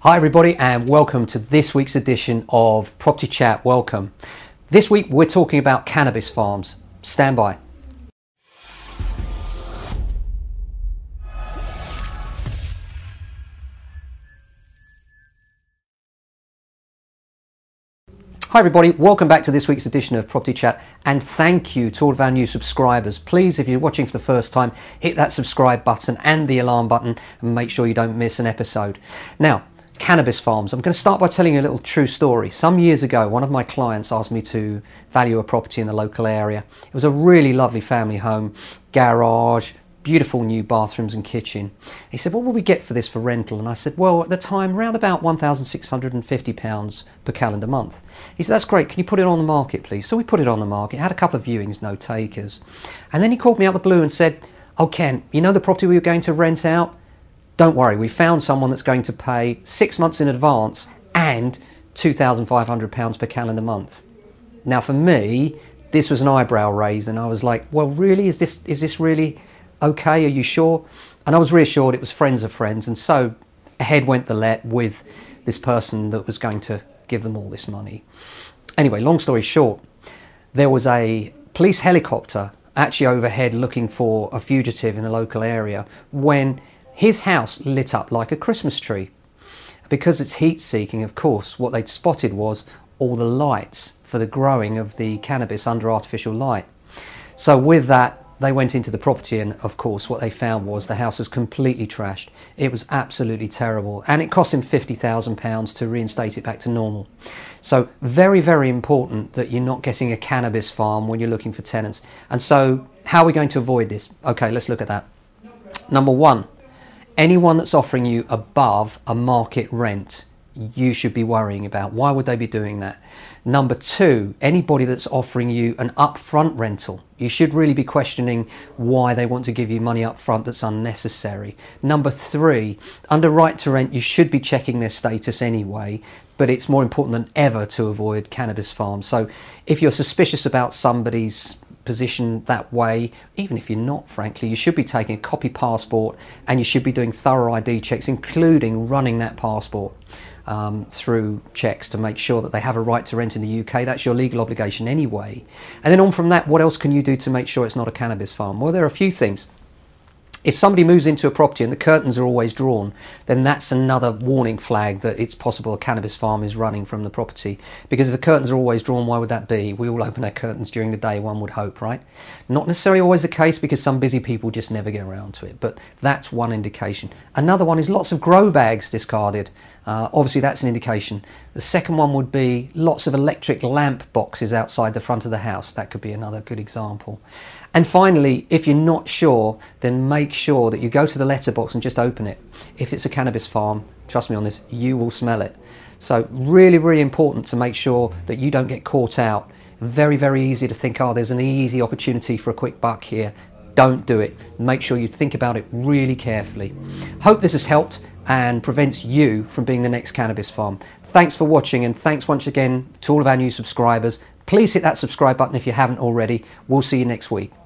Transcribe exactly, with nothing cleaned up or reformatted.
Hi everybody and welcome to this week's edition of Property Chat. Welcome. This week we're talking about cannabis farms. Stand by. Hi everybody, welcome back to this week's edition of Property Chat, and thank you to all of our new subscribers. Please, if you're watching for the first time, hit that subscribe button and the alarm button and make sure you don't miss an episode. Now, cannabis farms. I'm going to start by telling you a little true story. Some years ago, one of my clients asked me to value a property in the local area. It was a really lovely family home, garage, beautiful new bathrooms and kitchen. He said, what will we get for this for rental? And I said, well, at the time, around about one thousand six hundred fifty pounds per calendar month. He said, that's great. Can you put it on the market, please? So we put it on the market, had a couple of viewings, no takers. And then he called me out of the blue and said, oh, Ken, you know the property we were going to rent out? Don't worry, we found someone that's going to pay six months in advance and two thousand five hundred pounds per calendar month. Now, for me, this was an eyebrow raise, and I was like, well, really, is this is this really okay? Are you sure? And I was reassured it was friends of friends, and so ahead went the let with this person that was going to give them all this money. Anyway, long story short, there was a police helicopter actually overhead looking for a fugitive in the local area when his house lit up like a Christmas tree. Because it's heat seeking, of course, what they'd spotted was all the lights for the growing of the cannabis under artificial light. So with that, they went into the property, and of course what they found was the house was completely trashed. It was absolutely terrible, and it cost him fifty thousand pounds to reinstate it back to normal. So very, very important that you're not getting a cannabis farm when you're looking for tenants. And so how are we going to avoid this? Okay, let's look at that. Number one, anyone that's offering you above a market rent, you should be worrying about. Why would they be doing that? Number two, anybody that's offering you an upfront rental, you should really be questioning why they want to give you money up front that's unnecessary. Number three, under right to rent, you should be checking their status anyway, but it's more important than ever to avoid cannabis farms. So if you're suspicious about somebody's position that way, even if you're not, frankly, you should be taking a copy passport, and you should be doing thorough I D checks, including running that passport um, through checks to make sure that they have a right to rent in the U K. That's your legal obligation anyway. And then on from that, what else can you do to make sure it's not a cannabis farm? Well, there are a few things. If somebody moves into a property and the curtains are always drawn, then that's another warning flag that it's possible a cannabis farm is running from the property. Because if the curtains are always drawn, why would that be? We all open our curtains during the day, one would hope, right? Not necessarily always the case, because some busy people just never get around to it, but that's one indication. Another one is lots of grow bags discarded. Uh, obviously that's an indication. The second one would be lots of electric lamp boxes outside the front of the house. That could be another good example. And finally, if you're not sure, then make sure that you go to the letterbox and just open it. If it's a cannabis farm, trust me on this, you will smell it. So really, really important to make sure that you don't get caught out. Very, very easy to think, oh, there's an easy opportunity for a quick buck here. Don't do it. Make sure you think about it really carefully. Hope this has helped and prevents you from being the next cannabis farm. Thanks for watching, and thanks once again to all of our new subscribers. Please hit that subscribe button if you haven't already. We'll see you next week.